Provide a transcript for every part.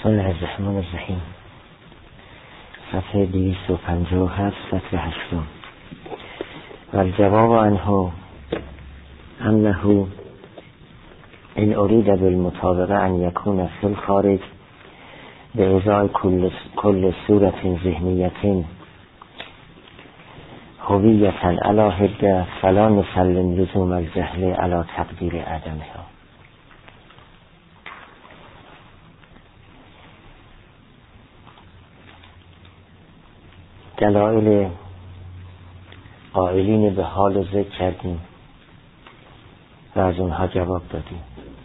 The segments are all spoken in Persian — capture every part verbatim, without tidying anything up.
بسم الله الرحمن الرحیم. صفحه دویست و پنجاه و هفت، سطر هشتم. و الجواب عنه انه ان اريد بالمطابقه ان يكون في الخارج بإزاء كل كل صورة ذهنية هوية على حدة فلا نسلم لزوم الجهل على تقدير عدمها. دلایل قائلین به حال ذکر کردیم و از اونها جواب دادیم.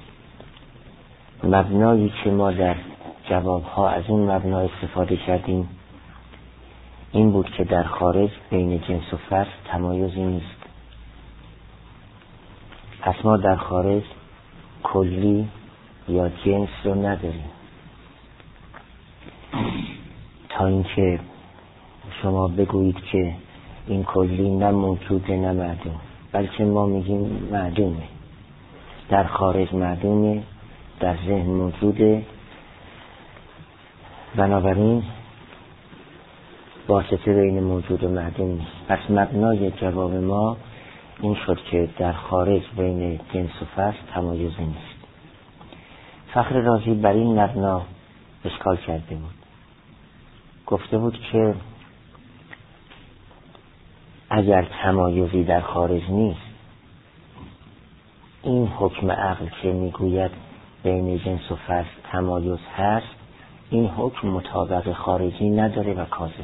مبنایی که ما در جوابها از این مبنا استفاده کردیم این بود که در خارج بین جنس و فصل تمایزی نیست. پس ما در خارج کلی یا جنس رو نداریم تا اینکه شما بگویید که این کلی نه موجوده نه معدوم، بلکه ما میگیم معدومه. در خارج معدومه، در ذهن موجوده. بنابراین واسطه بین موجود و معدوم نیست. پس مبنای جواب ما این شد که در خارج بین جنس و فصل تمایزی نیست. فخر رازی بر این مبنا اشکال کرده بود. گفته بود که اگر تمایزی در خارج نیست، این حکم عقل که میگوید بین جنس و فصل تمایز هست، این حکم مطابق خارجی نداره و کاذبه.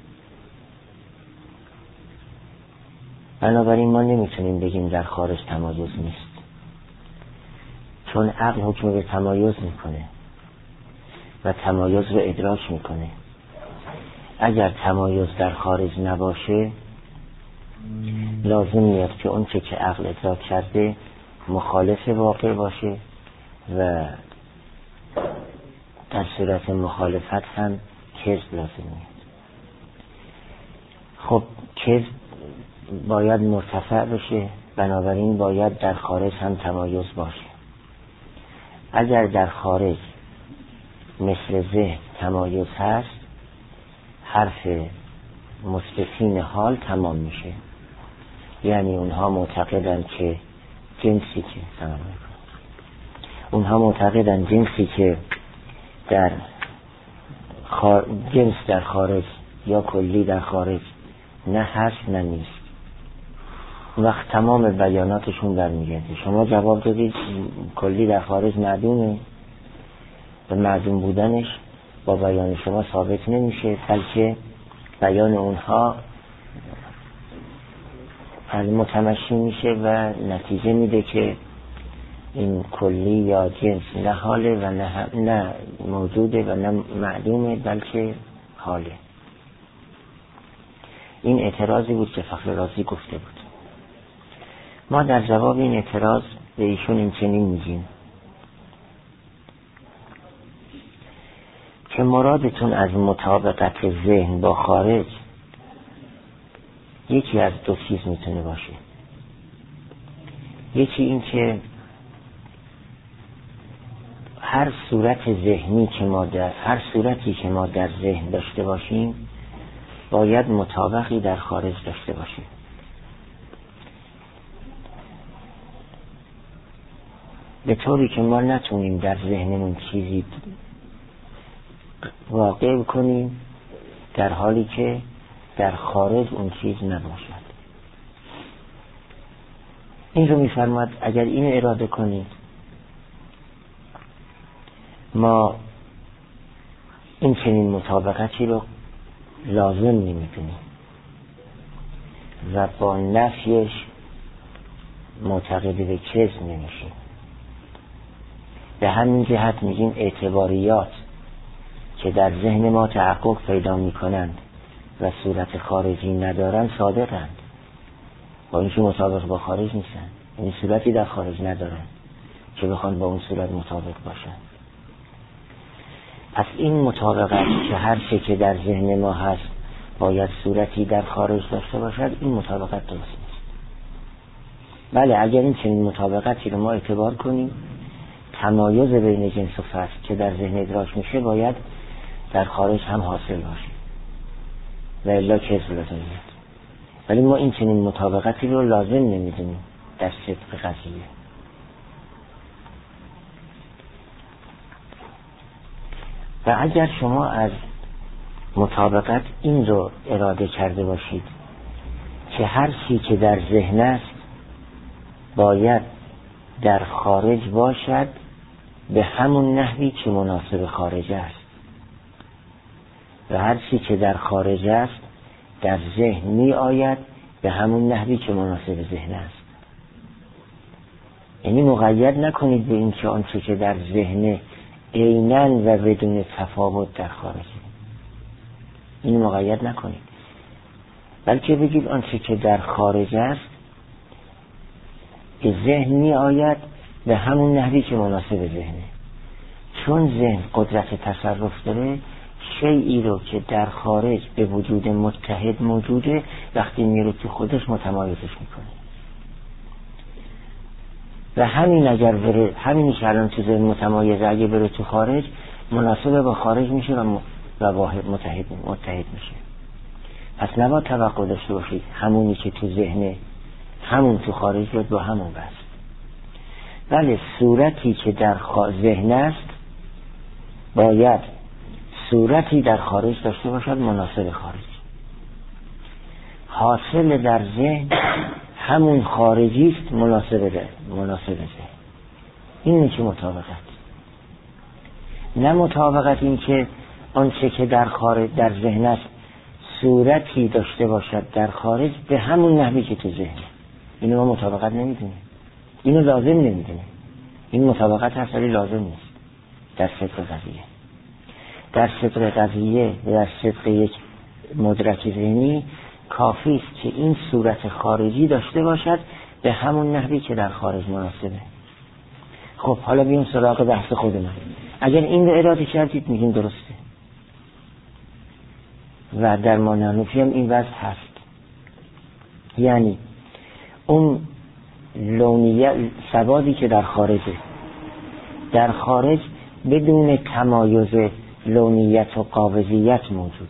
بنابراین ما نمیتونیم بگیم در خارج تمایز نیست، چون عقل حکم به تمایز میکنه و تمایز رو ادراک میکنه. اگر تمایز در خارج نباشه لازم میاد که اون چه که عقل ادراک کرده مخالف واقع باشه و در صورت مخالفت هم کذب لازم میاد. خب کذب باید مرتفع بشه، بنابراین باید در خارج هم تمایز باشه. اگر در خارج مثل ذهن تمایز هست، حرف مثبتین حال تمام میشه. یعنی اونها معتقدن که جنسی که سلام علیکم اونها معتقدن جنسی که در خار... جنس در خارج یا کلی در خارج نه هست نه نیست. وقت تمام بیاناتشون برمیگرده. شما جواب دادید کلی در خارج معدومه و معدوم بودنش با بیان شما ثابت نمیشه، بلکه بیان اونها متمشی میشه و نتیجه میده که این کلی یا جنس نه حاله و نه, نه موجوده و نه معدومه، بلکه حاله. این اعتراضی بود که فخر رازی گفته بود. ما در جواب این اعتراض به ایشون این چنین میگیم که مرادتون از مطابقت ذهن با خارج یکی از دو چیز میتونه باشه. یکی این که هر صورت ذهنی که ما در هر صورتی که ما در ذهن داشته باشیم باید مطابقی در خارج داشته باشیم. به طوری که ما نتونیم در ذهنمون چیزی واقع کنیم در حالی که در خارج اون چیز نباشد. این رو می‌فرماد اگر اینو اراده کنید ما این چنین مطابقتی رو لازم نمی‌دونیم و با نفیش معتقد به کذب نمیشیم. به همین جهت میگیم اعتباریات که در ذهن ما تحقق پیدا میکنند و صورت خارجی ندارن صادقند، با اینکه مطابق با خارج نیستن. این صورتی در خارج ندارن که بخوان با اون صورت مطابق باشن. پس این مطابقت که هر چه که در ذهن ما هست باید صورتی در خارج داشته باشد، این مطابقت درست نیست. بله اگر این چنین مطابقتی رو ما اعتبار کنیم تمایز بین جنس و فصل که در ذهن ادراک میشه باید در خارج هم حاصل باشه و الا کذب لازم میاد. ولی ما این چنین مطابقتی رو لازم نمیدونیم در صدق قضیه. و اگر شما از مطابقت این رو اراده کرده باشید که هر چی که در ذهن است باید در خارج باشد به همون نحوی که مناسب خارج است و هر چی که در خارج است در ذهن می آید به همون نحوی که مناسب ذهن است. یعنی مقید نکنید به این که آنچه که در ذهن عیناً و بدون تفاوت در خارجه، این مقید نکنید، بلکه بگید آنچه که در خارج است به ذهن می آید به همون نحوی که مناسب ذهنه. چون ذهن قدرت تصرف داره، شیئی رو که در خارج به وجود متحد موجوده وقتی میره تو خودش متمایزش میکنه و همین اگر بره، همینی که الان تو ذهن متمایزه اگه بره تو خارج مناسب با خارج میشه و واحد متحد متحد میشه. پس نباید توقع داشته باشید همونی که تو ذهن همون تو خارج بیاد با همون بست. بله صورتی که در ذهن است باید صورتی در خارج داشته باشد مناسب خارج. حاصل در ذهن همون خارجی است مناسب ذهن مناسب ذهن. این میشه مطابقت. نه مطابقت این که آنچه که در خارج در ذهن است صورتی داشته باشد در خارج به همون نحوی که تو ذهن. اینو ما مطابقت نمیدونیم، اینو لازم نمیدونیم. این مطابقت هست ولی لازم نیست در صدق قضیه. در صدق قضیه و در صدق یک مدرک ذهنی کافی است که این صورت خارجی داشته باشد به همون نحوی که در خارج مناسبه. خب حالا بیایم سراغ بحث خود من. اگر این رو اراده کردید میگیم درسته و در مانعنوفی هم این وضع هست. یعنی اون لونیت سوادی که در خارجه در خارج بدون تمایز لونیت و قابضیت موجوده.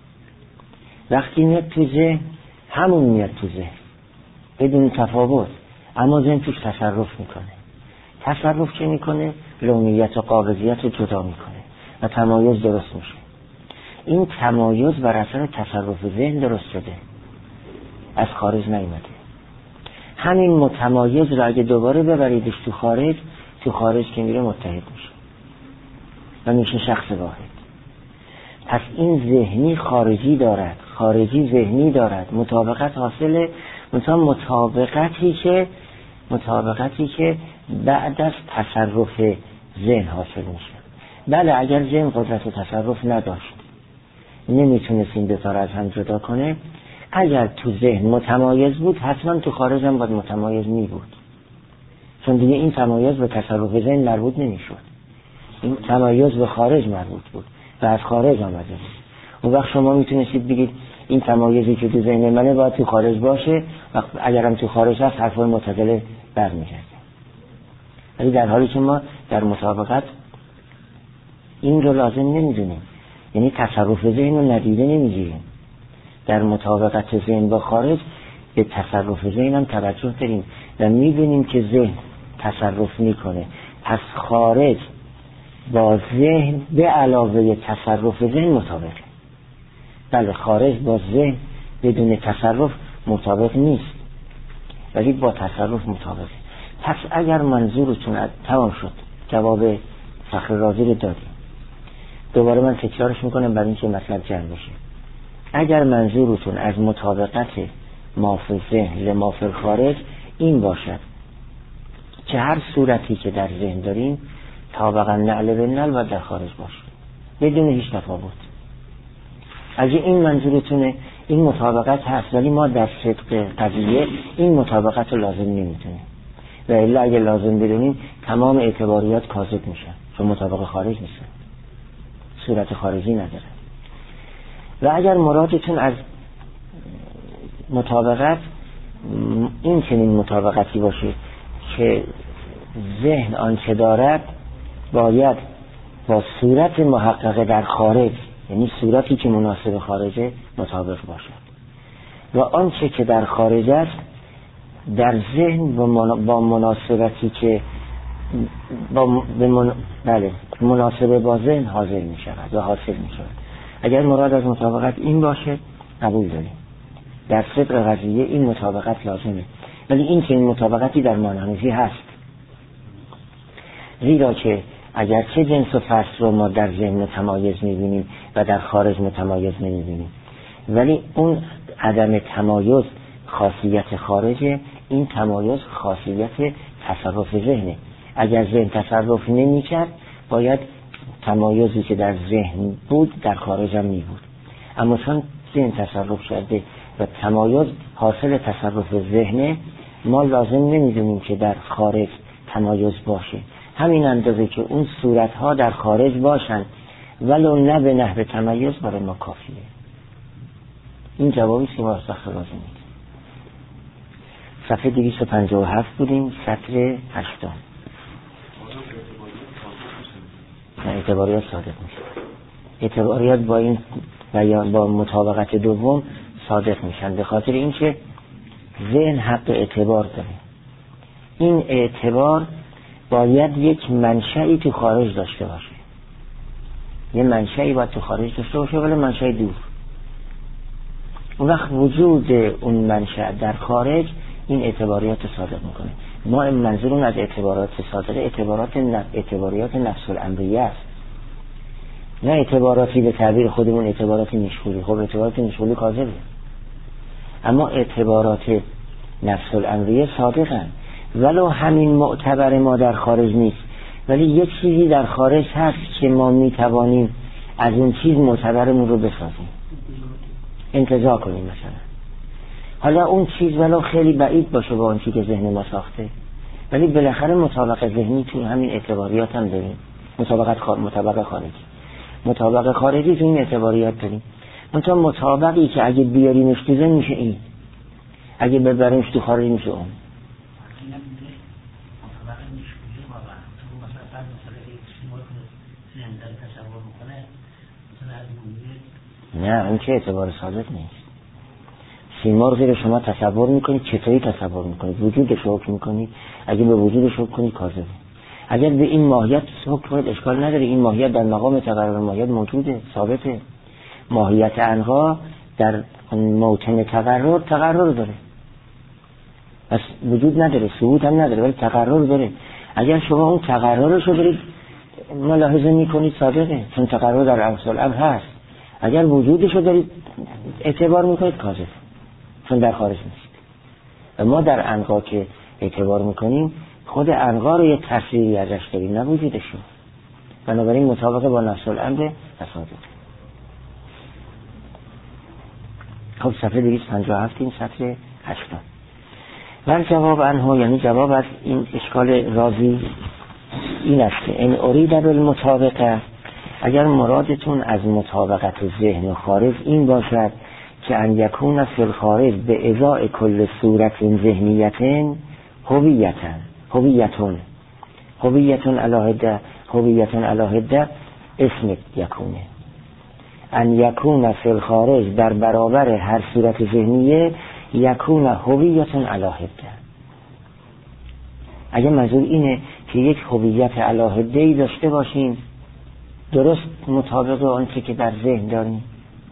وقتی میاد تو ذهن همون میاد تو ذهن بدون تفاوت، اما ذهن توش تصرف میکنه. تصرف چه میکنه؟ لونیت و قابضیت رو جدا میکنه و تمایز درست میشه. این تمایز بر اثر تصرف ذهن درست شده، از خارج نیامده. همین متمایز رو اگه دوباره ببریدش تو خارج، تو خارج که میره متحد میشه و میشه شخص واحد. پس این ذهنی خارجی دارد، خارجی ذهنی دارد. مطابقت حاصله، مثلا مطابقتی که مطابقتی که بعد از تصرف ذهن حاصل میشه. بله اگر ذهن قدرت تصرف نداشت، نمیتونست این دوتا رو از هم جدا کنه، اگر تو ذهن متمایز بود حتما تو خارج هم باید متمایز می بود، چون دیگه این تمایز به تصرف ذهن مربوط نمیشد. این تمایز به خارج مربوط بود و از خارج آمده بود. اون وقت شما میتونستید بگید این تمایزی که تو ذهن منه باید تو خارج باشه و اگرم تو خارج هست حرفای معتدله برمیگرده. ولی در حالی که ما در مطابقت این رو لازم نمیدونیم، یعنی تصرف ذهن رو ندیده نمیگیریم. در مطابقت ذهن با خارج به تصرف ذهن هم توجه داریم و میبینیم که ذهن تصرف میکنه. پس خارج با ذهن به علاوه تصرف ذهن مطابقه. بله خارج با ذهن بدون تصرف مطابق نیست ولی با تصرف مطابقه. پس اگر منظورتون تمام شد، جواب فخر رازی رو دادیم، دوباره من تکرارش میکنم برای اینکه مطلب جمع بشه. اگر منظورتون از مطابقت مافل ذهن لمافل خارج این باشد که هر صورتی که در ذهن داریم طابقا نعل به نعل و در خارج باشه بدون هیچ تفاوت، اگه این منظورتونه این مطابقت هست، ولی ما در صدق قضیه این مطابقت رو لازم نمیتونیم و الا اگه لازم بدونیم تمام اعتباریات کاذب میشن، چون مطابق خارج نیست، صورت خارجی نداره. و اگر مرادتون از مطابقت این چنین مطابقتی باشه که ذهن آنچه دارد باید با صورت محققه در خارج، یعنی صورتی که مناسب خارجه، مطابق باشد و آنچه که در خارج است در ذهن با مناسبتی که با من... بله مناسبه با ذهن حاضر می شود و حاصل می شود. اگر مراد از مطابقت این باشه قبول داریم، در صدق قضیه این مطابقت لازمه، ولی این که این مطابقتی در مانحنفی هست، زیرا که اگر چه جنس و فصل رو ما در ذهن متمایز می بینیم و در خارج متمایز نمی بینیم، ولی اون عدم تمایز خاصیت خارجه، این تمایز خاصیت تصرف ذهنه. اگر ذهن تصرف نمی کرد باید تمایزی که در ذهن بود در خارج هم می بود، اما چون ذهن تصرف شده و تمایز حاصل تصرف ذهنه، ما لازم نمی دونیم که در خارج تمایز باشه. همین اندازه که اون صورتها در خارج باشن ولو نه به نحو تمایز برای ما کافیه. این جوابی که ما سخت لازم میدیم. صفحه دویست و پنجاه و هفت بودیم، سطر هشتاد. اعتباریات صادق میشه. اعتباریات با این بیان با مطابقت دوم صادق میشن، به خاطر اینکه ذهن حق اعتبار داره. این اعتبار باید یک منشأی تو خارج داشته باشه، یه منشأی باید تو خارج داشته باشه، ولی منشأ دور. اون وقت وجود اون منشأ در خارج این اعتباریات صادق میکنه. ما منظورون از اعتبارات صادقه اعتبارات نف... اعتباریات نفس الامریه است، نه اعتباراتی به تعبیر خودمون اعتبارات مشغولی. خب اعتبارات مشغولی کاذبه، اما اعتبارات نفس الامریه صادقن، ولو همین معتبر ما در خارج نیست، ولی یک چیزی در خارج هست که ما میتوانیم از اون چیز معتبرمون رو بسازیم، انتزاع کنیم. مثلا حالا اون چیز ولو خیلی بعید باشه با اون چیزی که ذهن ما ساخته، ولی بالاخره مطابق ذهنی تو همین اعتباریات هم داریم. مطابقت خار... مطابق خارجی مطابق خارجی تو این اعتباریات داریم. منتها مطابقی که اگه بیاریمش تو ذهن میشه این، اگه ببریمش تو خارج میشه اون. نه اون که اعتبار صادق نیست. سیمرغی رو شما تصور میکنید، چطوری تصور میکنید؟ وجودش رو حکم میکنید، اگه به وجودش حکم کنید کاذبه. اگر به این ماهیت حکم کنید اشکال نداره، این ماهیت در مقام تقرر ماهیت موجوده، ثابته. ماهیت عنقا در موطن تقرر تقرر داره، پس وجود نداره، ثبوت هم نداره، ولی تقرر داره. اگر شما اون تقررش رو برید ملاحظه میکنید صادقه، چون تقرر در اصل الامر هست. اگر وجودش رو دارید اعتبار میکنید کاذب، چون در خارج نیست. و ما در عنقا که اعتبار میکنیم خود عنقا رو یه تصویری ازش داریم، نه وجودش رو. بنابراین مطابقه با نفس الامر تصادف. خب صفحه دویست و پنجاه و هفت این سطر هشتاد. و جواب عنه، یعنی جواب از این اشکال رازی این است که ان ارید بالمطابقه، اگر مرادتون از مطابقت ذهن و خارج این باشد که ان یکون فی الخارج به ازاء کل صورت ذهنیتن هویتن هویتون هویتون علاهده هویتون علاهده اسم یکونه ان یکون فی الخارج در برابر هر صورت ذهنیه یکون هویتون علاهده. اگر منظور اینه که یک هویت علاهده‌ای داشته باشیم درست مطابق آنچه که در ذهن داریم،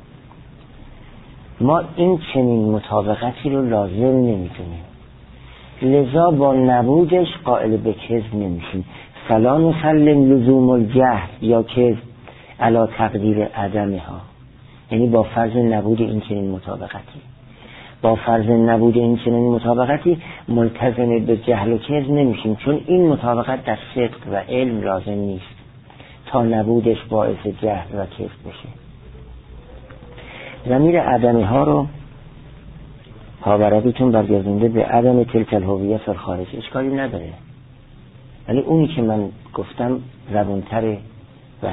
ما این چنین مطابقتی رو لازم نمیدونیم، لذا با نبودش قائل به کذب نمیشیم. فلا نسلم لزوم الجهل یا کذب علی تقدیر عدمها، یعنی با فرض نبود این چنین مطابقتی با فرض نبود این چنین مطابقتی ملتزم به جهل و کذب نمیشیم، چون این مطابقت در صدق و علم لازم نیست تا نبودش باعث جهل و کذب بشه. ضمیر عدمی ها رو پاورقیتون برگردونده به عدم تلک الهویه فی الخارج، اشکالی نداره، ولی اونی که من گفتم زبونتره و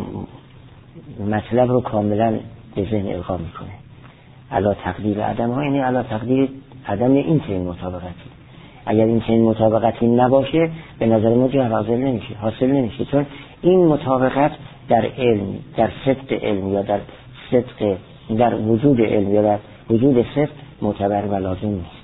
مطلب رو کاملا به ذهن القا میکنه. علا تقدیر عدم ها یعنی علا تقدیر عدم این چنین مطابقتی. اگر این چنین مطابقتی نباشه به نظر ما جهل حاصل نمیشه حاصل نمیشه چون این مطابقت در علم، در صدق علم یا در صدق در وجود علم یا در وجود صدق معتبر و لازم نیست.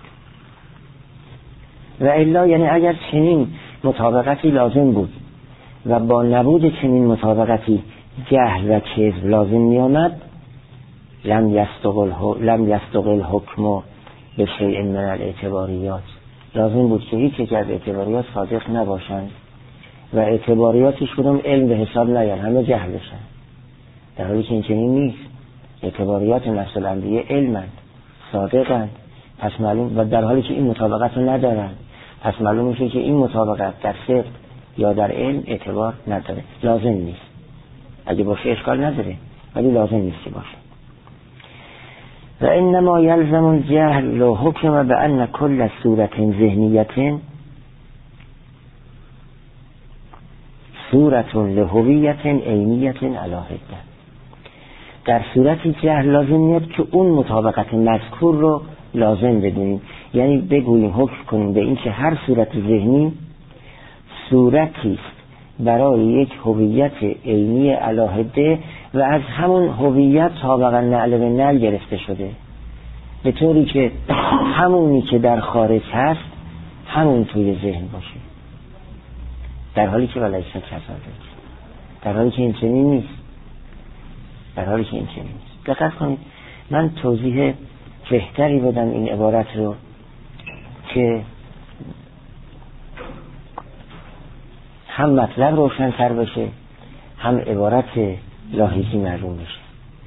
و الا یعنی اگر چنین مطابقتی لازم بود و با نبود چنین مطابقتی جهل و کذب لازم می آمد لم یستقل لم یستقل حکم به شیء من الاعتباریات، لازم بود که هیچ یک از اعتباریات صادق نباشند و اعتباریاتش کدوم علم به حساب نیان، همه جهل بشن، در حالی که این چنین نیست. اعتباریات نفس الانبیاء علمند، صادقند، پس معلوم و در حالی که این مطابقت رو ندارند، پس معلوم میشه که این مطابقت در صدق یا در علم اعتبار نداره، لازم نیست. اگه باشه اشکال نداره ولی لازم نیست باشه. و انما یلزم الجهل لو حکم بأن كل صورت ذهنیت صورت لهویت عینیت علی حده. در صورتی جهل لازم میاد که اون مطابقت مذکور رو لازم بدونیم، یعنی بگوییم حکم کنیم به این که هر صورت ذهنی صورتی است برای یک هویت عینی علی حده و از همون هویت طابقا نعل به نعل گرفته شده، به طوری که همونی که در خارج هست همون توی ذهن باشه، در حالی که ولیس کذالک، در حالی که این چنین نیست، در حالی که این چنین نیست. دقت کنید، من توضیح بهتری بدم این عبارت رو که هم مطلب روشن‌تر بشه هم عبارت لاحظی معلوم بشه.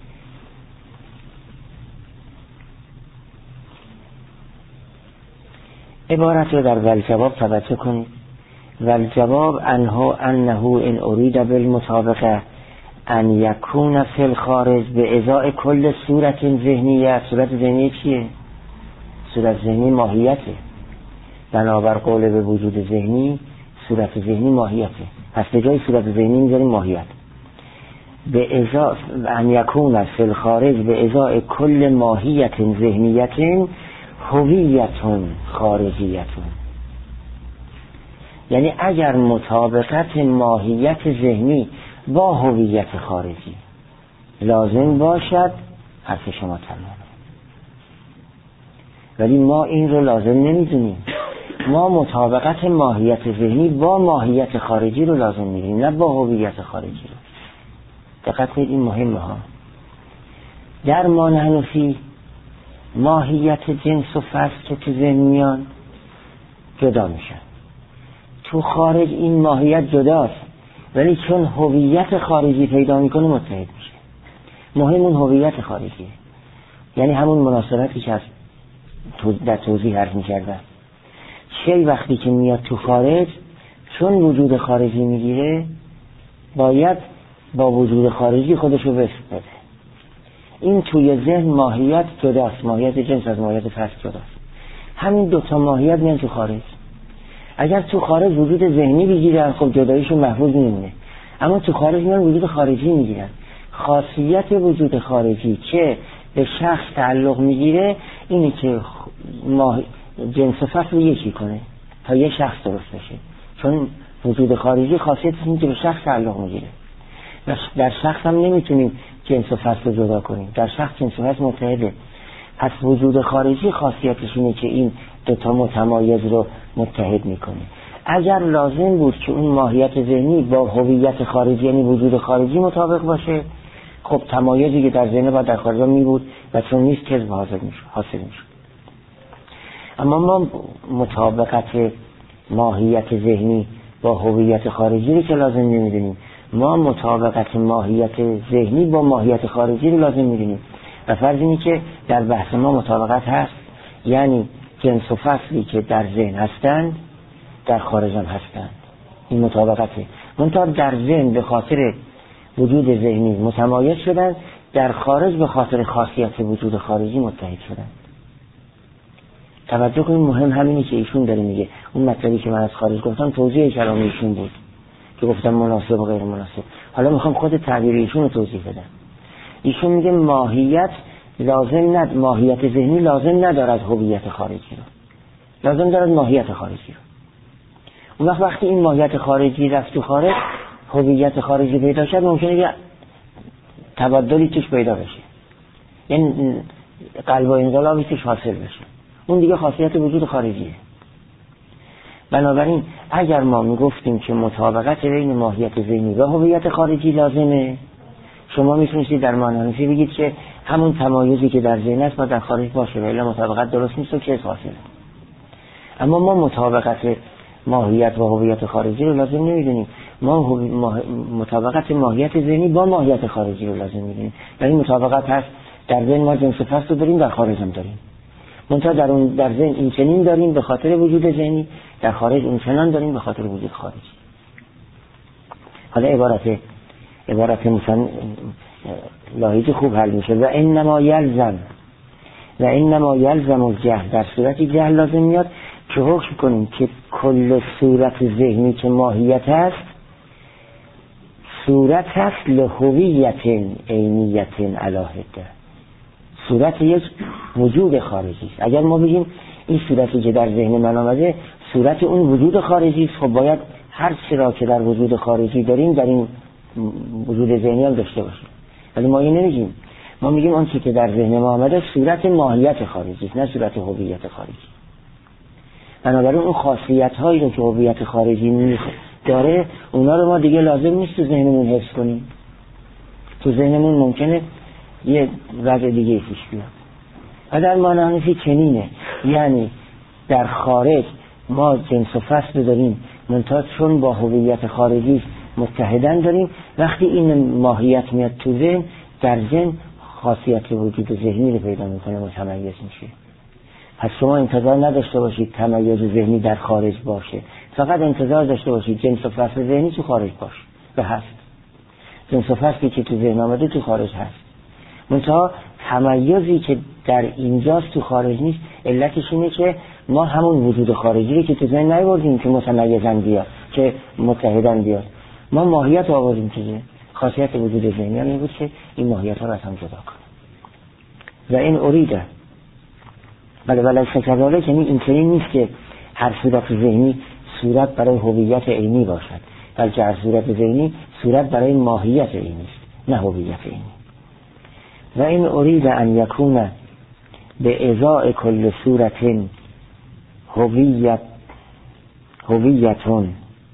عبارت رو در والجواب توجه کنید. والجواب انه انه ان ارید بالمطابقه ان یکون فی الخارج به ازای کل صورت ذهنیه. صورت ذهنی چیه؟ صورت ذهنی ماهیته، بنابر قول به وجود ذهنی صورت ذهنی ماهیته، پس به جای صورت ذهنی میذاریم ماهیت. به ازای ان یکون فی الخارج به ازای کل ماهیت ذهنیت هویت خارجیت، یعنی اگر مطابقت ماهیت ذهنی با هویت خارجی لازم باشد حرف شما تمامه، ولی ما این رو لازم نمیدونیم. ما مطابقت ماهیت ذهنی با ماهیت خارجی رو لازم میدونیم، نه با هویت خارجی رو. دقت کنید، این مهمه ها. در ما نحن فی ماهیت جنس و فصل که تو ذهن میان جدا میشن، تو خارج این ماهیت جداست، ولی چون هویت خارجی پیدا میکنه متحد میشه. مهم اون هویت خارجیه، یعنی همون مناسبتی که از در توضیح عرض میکردم. چه وقتی که میاد تو خارج، چون وجود خارجی میگیره باید با وجود خارجی خودشو وصف بده. این توی ذهن ماهیت جداست، ماهیت جنس از ماهیت فصل جداست. همین دوتا ماهیت میان تو خارج. اگر تو خارج وجود ذهنی بگیرن خب جداییشون محفوظ میمونه، اما تو خارج میان وجود خارجی میگیرن. خاصیت وجود خارجی که به شخص تعلق میگیره اینه که ماه... جنس فصل یکی کنه تا یه شخص درست بشه، چون وجود خارجی خاصیتش اینه که به شخص تعلق میگیره. در شخص هم نمیتونیم جنس و فصل رو جدا کنیم، در شخص جنس و فصل متحده. پس وجود خارجی خاصیتش اینه که این دوتا متمایز رو متحد میکنه. اگر لازم بود که اون ماهیت ذهنی با هویت خارجی یعنی وجود خارجی مطابق باشه، خب تمایزی که در ذهن با در خارج می بود و چون نیست کذب حاصل میشه حاصل میشه. اما ما مطابقت ماهیت ذهنی با هویت خارجی رو که لازم نمیدونیم، ما مطابقت ماهیت ذهنی با ماهیت خارجی رو لازم میدونیم و فرض اینه که در بحث ما مطابقت هست، یعنی جنس و فصلی که در ذهن هستند در خارج هم هستند. این مطابقته. منتها در ذهن به خاطر وجود ذهنی متمایز شدن، در خارج به خاطر خاصیت وجود خارجی متحد شدن. توجه کنید، مهم همینی که ایشون داره میگه. اون مطلبی که من از خارج گفتم توضیح کلام ایشون بود که گفتم مناسب و غیر مناسب. حالا میخوام خود تعبیر ایشون رو توضیح بدم. ایشون میگه ماهیت لازم ند ماهیت ذهنی لازم ندارد هویت خارجی رو. لازم دارد ماهیت خارجی رو. اون وقت وقتی این ماهیت خارجی رفت تو خارج، هویت خارجی پیدا شد، ممکنه یه تبدلی توش پیدا بشه، یعنی قلب و انقلابی توش حاصل بشه. اون دیگه خاصیت وجود خارجیه. بنابراین اگر ما میگفتیم که مطابقت بین ماهیت ذهنی و هویت خارجی لازمه، شما میتونید در مانحنفی بگید که همون تمایزی که در ذهن است با در خارج باشه، ولی مطابقت درست نیست و چه حاصله. اما ما مطابقت ماهیت و هویت خارجی رو لازم نمیدونیم، ما مطابقت ماهیت ذهنی با ماهیت خارجی رو لازم میدونیم. یعنی مطابقت هست در ذهن ما جنس فصل رو داریم، در خارج هم داریم. منتها در اون در ذهن این چنین داریم به خاطر وجود ذهنی، در خارج اون چنان داریم به خاطر وجود خارجی. حالا عبارت عبارت مثلا لاحیج خوب حل میشه. و انما یلزم و انما یلزم الجهل، در صورتی جهل لازم میاد که حکم کنیم که کل صورت ذهنی که ماهیت هست، صورت هست لهویت عینیت علاهده، صورت یک وجود خارجی است. اگر ما بگیم این صورتی که در ذهن من آمده صورت اون وجود خارجی است، خب باید هر چی را که در وجود خارجی داریم در این وجود ذهنی هم داشته باشیم. ولی ما این نمیگیم، ما میگیم اون چی که در ذهن ما آمده صورت ماهیت خارجی است، نه صورت هویت خارجی. بنابراین اون خاصیت هایی رو که هویت خارجی داره، اونا رو ما دیگه لازم نیست تو ذهنمون حفظ کنیم. تو ذهنمون ممکنه یه وضع دیگه پیش بیاد. و در مانحنفی چنینه، یعنی در خارج ما جنس و فصل داریم، منتها چون با هویت خارجی متحدن داریم، وقتی این ماهیت میاد تو ذهن، در ذهن خاصیت وجود ذهنی رو پیدا میکنه، متمیز میشه. پس شما انتظار نداشته باشید تمایز ذهنی در خارج باشه، فقط انتظار داشته باشید جنس و فصل ذهنی تو خارج باشه. به هست جنس و فصلی که تو ذهن آمده تو خارج هست، منتها تمایزی که در اینجاست تو خارج نیست. علتش اینه که ما همون وجود خارجی رو که تو ذهن نیاوردیم که متمیزن بیاد، که متحدن بیاد، ما ماهیت آوردیم تو ذهن. خاصیت وجود ذهنی هم این بود که این ماهیت ها رو از هم جدا کنه. و این اریده بله ولی سکراره که این چنین نیست که هر صورت ذهنی صورت برای هویت عینی باشد، بلکه هر صورت ذهنی صورت برای ماهیت عینی است، نه هویت عینی. و این ارید ان یکون به ازاء کل صورت هویت هویتون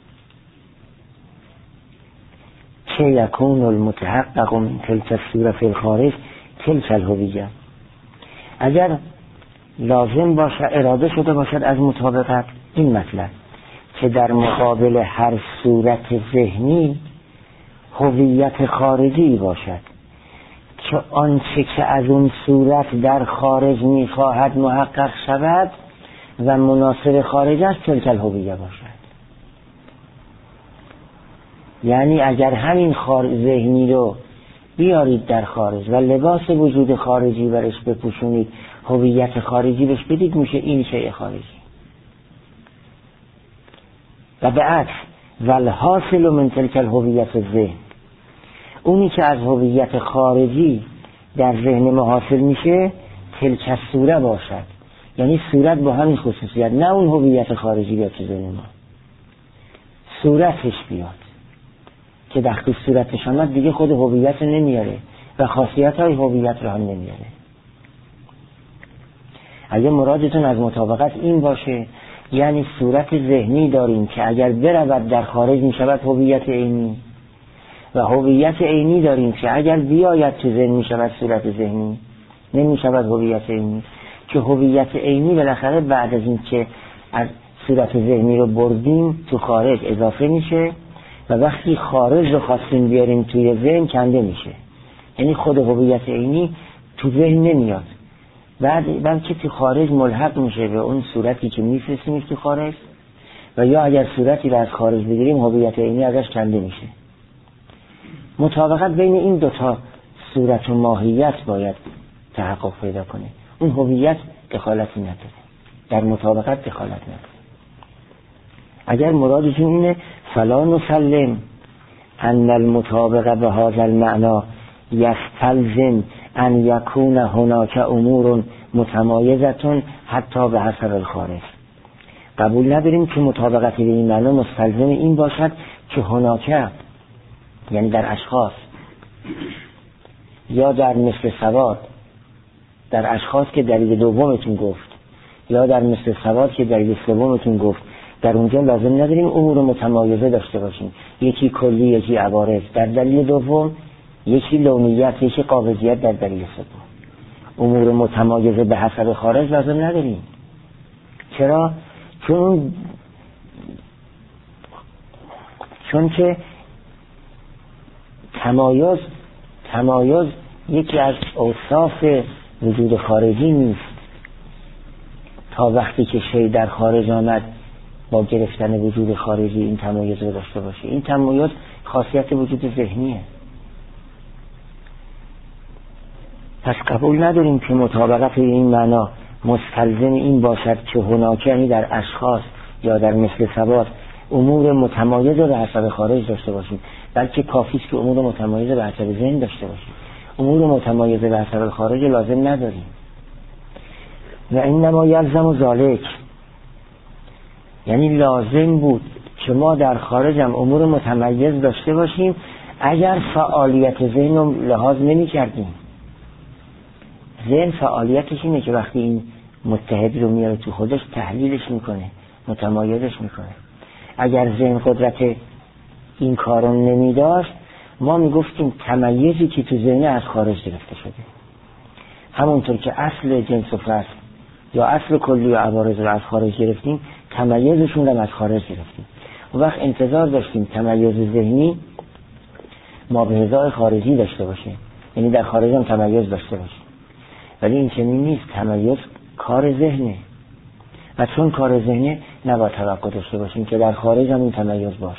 که یکون المتحقق من تلک الصورة فی الخارج تلک الهویه. اگر لازم باشه اراده شده باشد از مطابقت این مطلب که در مقابل هر صورت ذهنی هویت خارجی باشد، که آنچه که از اون صورت در خارج میخواهد محقق شود و مناسب خارج است تلک الهویه باشد. یعنی اگر همین ذهنی رو بیارید در خارج و لباس وجود خارجی برش بپوشونید، هویت خارجی بهش بدید، میشه این شیء خارجی. و به عکس والحاصل من تلک الهویت ذهن، اونی که از هویت خارجی در ذهن ما حاصل میشه تلک الصوره باشد، یعنی صورت با همین خصوصیت، نه اون هویت خارجی بیاد تو ذهن ما، صورتش بیاد که وقتی صورتش آمد دیگه خود هویت نمیاره و خاصیت های هویت رو هم نمیاره. اگه مرادتون از مطابقت این باشه، یعنی صورت ذهنی داریم که اگر برود در خارج میشود هویت عینی، و هویت عینی داریم که اگر بیاید تو ذهن میشود صورت ذهنی، نمیشود هویت عینی، که هویت عینی بالاخره بعد از این که از صورت ذهنی رو بردیم تو خارج اضافه میشه و وقتی خارج رو خواستیم بیاریم توی ذهن کنده میشه، یعنی خود هویت عینی تو ذهن نمیاد، بعد بلکه تو خارج ملحق میشه به اون صورتی که میفرستیم تو خارج، و یا اگر صورتی رو از خارج بگیریم هویت عینی ازش کنده میشه. مطابقت بین این دوتا صورت و ماهیت باید تحقق پیدا کنه. اون هویت دخالتی نداره، در مطابقت دخالت نداره. اگر مرادشون اینه فلا نسلم ان المطابقه به هذا المعنى یستلزم ان یکون هناک امور متمایزه حتی به حسب الخارج، قبول نداریم که مطابقت به این معنا مستلزم این باشد که هناکه، یعنی در اشخاص، یا در مثل سواد، در اشخاص که دلیل دومتون گفت، یا در مثل سواد که دلیل سومتون گفت، در اونجا لازم نداریم امور متمایزه داشته باشیم، یکی کلی یکی عوارض در دلیل دوم، یکی لونیت یکی قابضیت در دلیل سوم. امور متمایزه به حسب خارج لازم نداریم. چرا؟ چون چون که تمایز تمایز یکی از اوصاف وجود خارجی نیست. تا وقتی که شی در خارج آمد با گرفتن وجود خارجی این تمایز رو داشته باشه. این تمایز خاصیت وجود ذهنیه. پس قبول نداریم که مطابقت این معنا مستلزم این باشد که هناکه، یعنی در اشخاص یا در مثل ثبات، امور متمایز به حسب خارج داشته باشیم، بلکه کافی است که امور متمایز به حسب ذهن داشته باشیم. امور متمایز به حسب خارج لازم نداریم. و اینما یلزم ذالک، یعنی لازم بود که ما در خارج هم امور متمایز داشته باشیم اگر فعالیت ذهن رو لحاظ نمی کردیم. ذهن فعالیتش اینه که وقتی این متحد رو میاره تو خودش تحلیلش میکنه، متمایزش میکنه. اگر ذهن قدرت این کارو نمی داشت ما میگفتیم تمایزی که تو ذهن از خارج گرفته شده، همونطور که اصل جنس و فصل یا اصل کلی و عوارض رو از خارج گرفتیم، تمایزشون رو از خارج گرفتیم. و وقت انتظار داشتیم تمایز ذهنی ما به ازای خارجی داشته باشیم، یعنی در خارج هم تمایز داشته باشیم. ولی این چنین نیست. تمایز کار ذهنه و چون کار ذهنه نباید توقع داشته باشیم که در خارج هم این تمایز باشه.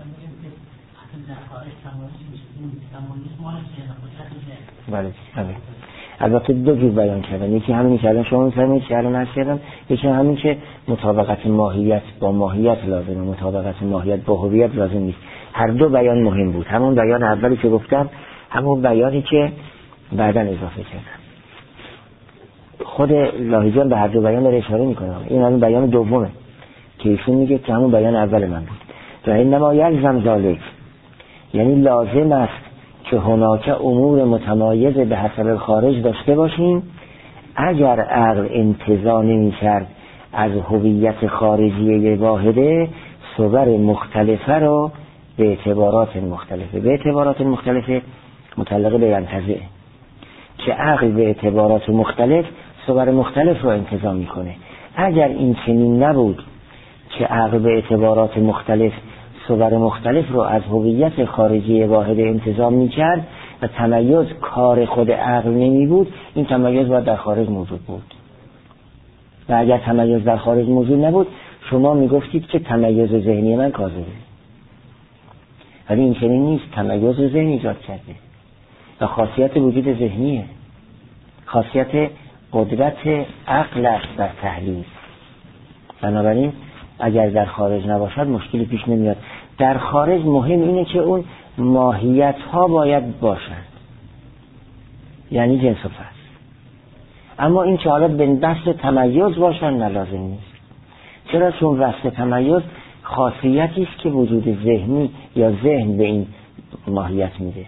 بله بله. البته دو جور بیان کردن، یکی همینی که الان شما می‌فرمایید که الان عرض کردم، یکی همین که مطابقت ماهیت با ماهیت لازمه، مطابقت ماهیت با هویت لازم نیست. هر دو بیان مهم بود. همون بیان اولی که گفتم، همون بیانی که بعداً اضافه کردم. خود لاهیجان به هر دو بیان داره اشاره میکنه. این همون بیان دومه که ایشون میگه که همون بیان اول من بود. و اینما یلزم ذالک، یعنی لازم است که هناکه امور متمایز به حسب خارج داشته باشیم اگر عقل انتزاع نمی کرد از هویت خارجی واحده صور مختلفه رو به اعتبارات مختلفه به اعتبارات مختلفه متعلق به ینتزع، که عقل به اعتبارات مختلف صور مختلف رو انتزاع میکنه. اگر این چنین نبود که عقل به اعتبارات مختلف صور مختلف رو از هویت خارجی واحد انتزاع میکرد و تمایز کار خود عقل نمی بود، این تمایز باید در خارج موجود بود. و اگر تمایز در خارج موجود نبود شما میگفتید که تمایز ذهنی من کاذبه. ولی این چنین نیست. تمایز ذهنی ایجاد کرده و خاصیت وجود ذهنیه، خاصیت قدرت عقل است بر تحلیل. بنابراین اگر در خارج نباشد مشکلی پیش نمیاد. در خارج مهم اینه که اون ماهیت ها باید باشند، یعنی جنس و فصل. اما این که حالا به بحث تمایز باشند نلازم نیست. چرا؟ چون وصف تمایز خاصیتی است که وجود ذهنی یا ذهن به این ماهیت میده.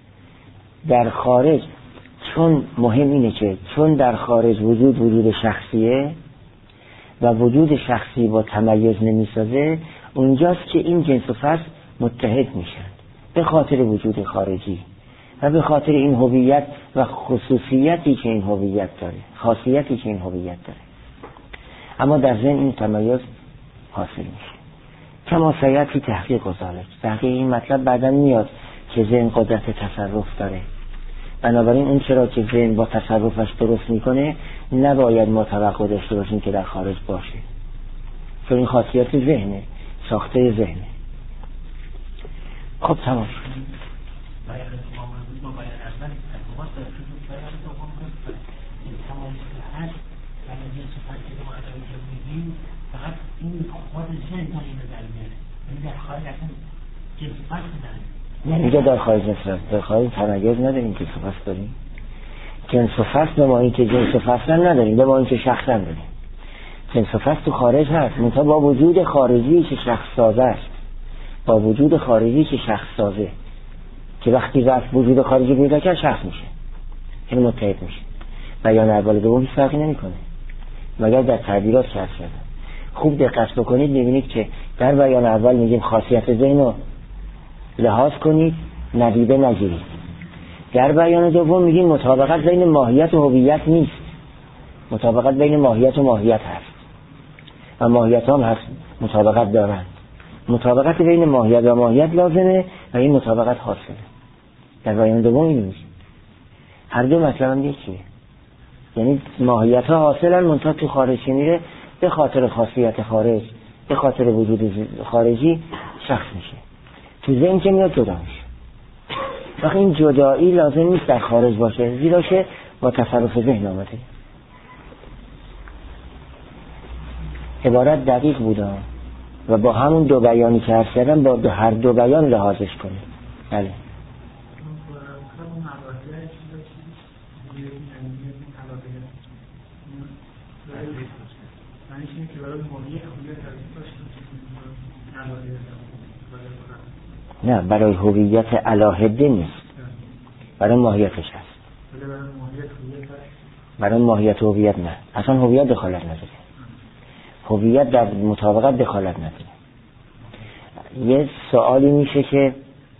در خارج چون مهم اینه که چون در خارج وجود وجود شخصیه و وجود شخصی با تمایز نمیسازه، اونجاست که این جنس و فصل متحد میشن به خاطر وجود خارجی و به خاطر این هویت و خصوصیتی که این هویت داره، خاصیتی که این هویت داره. اما در ذهن این تمایز حاصل میشه. کما سیاتی تحقیق و ذالک. تحقیق این مطلب بعدا میاد که ذهن قدرت تصرف داره. بنابراین اون چرا که ذهن با تصرفش درست میکنه نباید ما توقع داشته باشیم که در خارج باشه، چون این خاصیت ذهنه، ساخته ذهنه. خب تمام شد. فقط این خود ذهن ما اینو در میاره، این در خارج اصلا جنس فصل نداره. اینجا در خارج نصف در خارج تمایز نداریم که صفت داریم. جنس و فصل به ما این که جنس و فصل نداریم، به ما این که شخص نداریم. جنس و فصل تو خارج هست، منتها با وجود خارجی که شخص سازه است، با وجود خارجی که شخص سازه، که وقتی رفت وجود خارجی پیدا کرد شخص میشه، این متحد میشه. بیان اول دوم هیچ فرقی نمیکنه مگر در تعبیرات که هست. خوب دقت بکنید میبینید که در بیان اول میگیم خاصیت ذهن رو لحاظ کنید، ندیده نگیرید. در بیان دوم میگیم مطابقت بین ماهیت و هویت نیست، مطابقت بین ماهیت و ماهیت هست و ماهیت هم هست مطابقت دارند. مطابقت بین ماهیت و ماهیت لازمه و این مطابقت حاصله. در بیان دوم این میشه هر دو مطلب هم یکیه، یعنی ماهیت ها حاصلن منتها تو خارج میره به خاطر خاصیت خارج، به خاطر وجود خارجی شخص میشه. تو ذهن که میاد جدا میشه. وقتی این جدایی لازم نیست در خارج باشه، زیرا که با تصرف ذهن آمده. عبارت دقیق بوده و با همون دو بیانی که هست کردن با دو هر دو بیان لحاظش کنید. بله نه، برای هویت علاهده نیست، برای ماهیتش هست. برای ماهیت و هویت نه، اصلا هویت دخالت نداره، هویت در مطابقت دخالت نداره. یه سوالی میشه که